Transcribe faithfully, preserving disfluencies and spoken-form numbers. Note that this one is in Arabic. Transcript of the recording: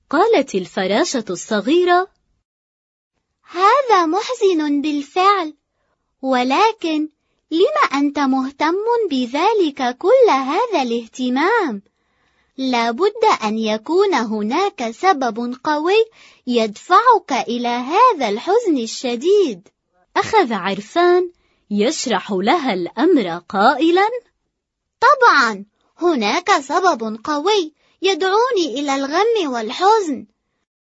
قالت الفراشة الصغيرة: هذا محزن بالفعل، ولكن لم أنت مهتم بذلك كل هذا الاهتمام؟ لابد أن يكون هناك سبب قوي يدفعك إلى هذا الحزن الشديد. أخذ عرفان يشرح لها الأمر قائلا: طبعا هناك سبب قوي يدعوني إلى الغم والحزن،